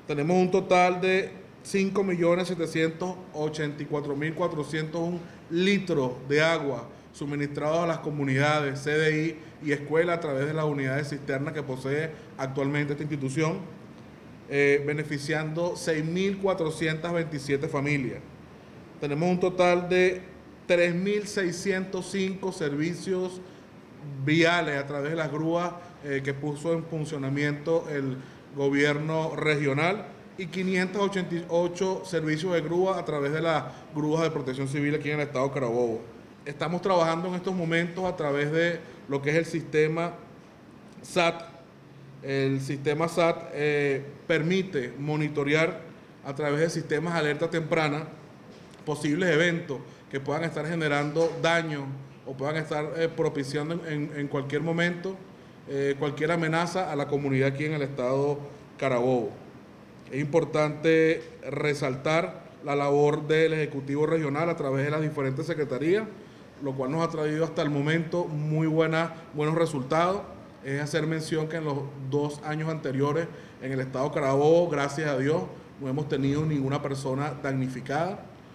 Tenemos un total de 5.784.401 litros de agua suministrados a las comunidades, CDI y escuelas a través de las unidades cisternas que posee actualmente esta institución, beneficiando 6.427 familias. Tenemos un total de 3.605 servicios viales a través de las grúas que puso en funcionamiento el gobierno regional y 588 servicios de grúa a través de las grúas de protección civil aquí en el estado Carabobo. Estamos trabajando en estos momentos a través de lo que es el sistema SAT. El sistema SAT permite monitorear a través de sistemas de alerta temprana posibles eventos que puedan estar generando daño o puedan estar propiciando en cualquier momento cualquier amenaza a la comunidad aquí en el estado Carabobo. Es importante resaltar la labor del Ejecutivo Regional a través de las diferentes secretarías, lo cual nos ha traído hasta el momento buenos resultados. Es hacer mención que en los 2 años anteriores en el estado Carabobo, gracias a Dios, no hemos tenido ninguna persona damnificada.